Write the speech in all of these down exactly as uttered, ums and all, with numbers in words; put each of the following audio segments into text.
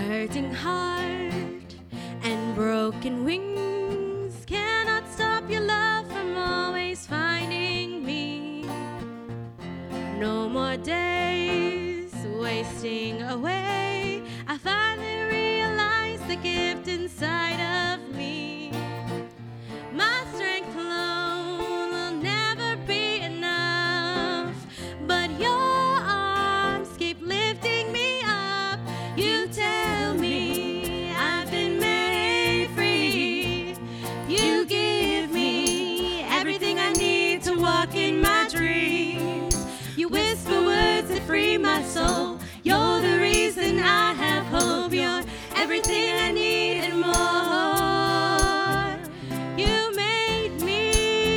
hurting heart and broken wings cannot stop your love from always finding me. No more days wasting away. I finally realized the gift inside of me. My strength alone will never be enough, but your arms keep lifting me up. You tell me I've been made free. You give me everything I need to walk in my dreams. You whisper words that free my soul. You're the reason I have hope. You're everything I need and more. You made me.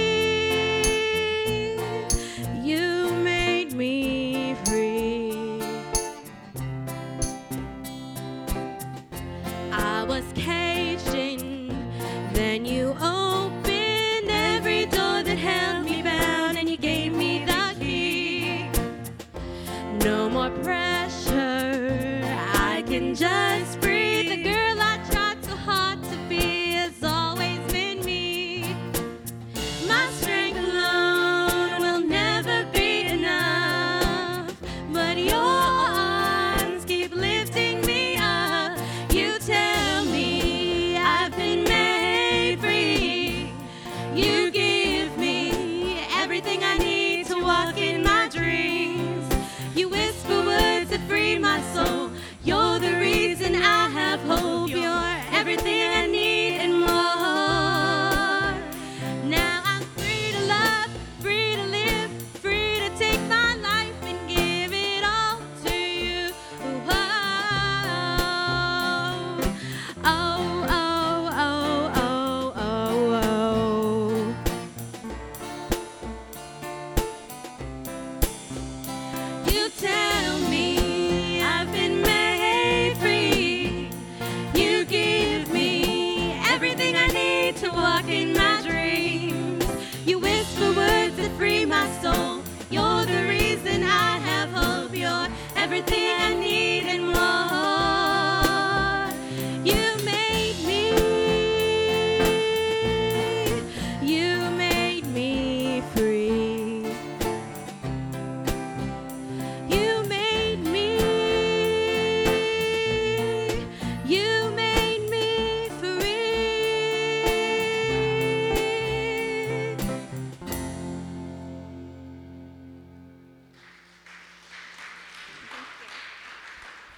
You made me free. I was caged in, then you opened every door that held me bound, and you gave me the key. No more pressure, I can just breathe. The girl I tried so hard to be has always been me. My strength alone will never be enough, but your arms keep lifting me up. You tell me I've been made free. You give me everything I need to walk in my dreams. You whisper words that free my soul. You're the reason I have hope. You're everything I need and more. Now I'm free to love, free to live, free to take my life and give it all to you. Oh, oh.